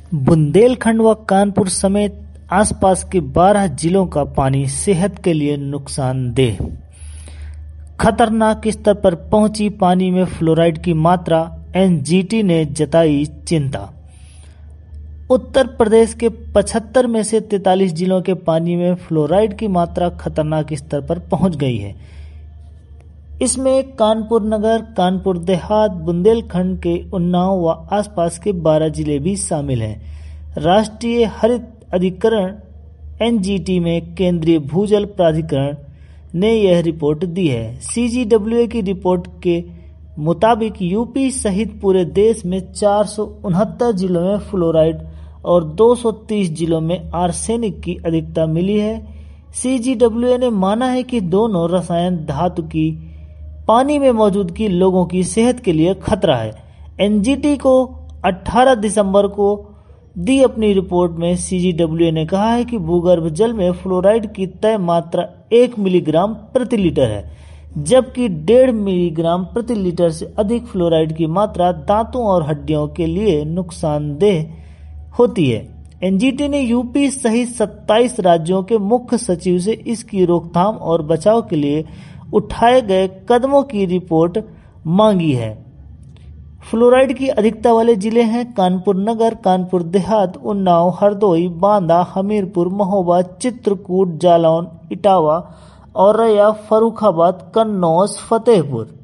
बुंदेलखंड व कानपुर समेत आसपास के 12 जिलों का पानी सेहत के लिए नुकसानदेह। खतरनाक स्तर पर पहुंची पानी में फ्लोराइड की मात्रा, एनजीटी ने जताई चिंता। उत्तर प्रदेश के 75 में से 43 जिलों के पानी में फ्लोराइड की मात्रा खतरनाक स्तर पर पहुंच गई है। इसमें कानपुर नगर, कानपुर देहात, बुंदेलखंड के उन्नाव व आसपास के 12 जिले भी शामिल हैं। राष्ट्रीय हरित अधिकरण एनजीटी में केंद्रीय भूजल प्राधिकरण ने यह रिपोर्ट दी है। सीजीडब्ल्यूए की रिपोर्ट के मुताबिक यूपी सहित पूरे देश में 469 जिलों में फ्लोराइड और 230 जिलों में आर्सेनिक की अधिकता मिली है। सीजीडब्ल्यूए ने माना है कि दोनों रसायन धातु की पानी में मौजूदगी लोगों की सेहत के लिए खतरा है। एनजीटी को 18 दिसंबर को दी अपनी रिपोर्ट में सीजीडब्ल्यूए ने कहा है कि भूगर्भ जल में फ्लोराइड की तय मात्रा 1 मिलीग्राम प्रति लीटर है, जबकि 1.5 मिलीग्राम प्रति लीटर से अधिक फ्लोराइड की मात्रा दांतों और हड्डियों के लिए नुकसानदेह होती है। एनजीटी ने यूपी सहित 27 राज्यों के मुख्य सचिव से इसकी रोकथाम और बचाव के लिए उठाए गए कदमों की रिपोर्ट मांगी है। फ्लोराइड की अधिकता वाले जिले हैं कानपुर नगर, कानपुर देहात, उन्नाव, हरदोई, बांदा, हमीरपुर, महोबा, चित्रकूट, जालौन, इटावा, औरैया, फर्रुखाबाद, कन्नौज, फतेहपुर।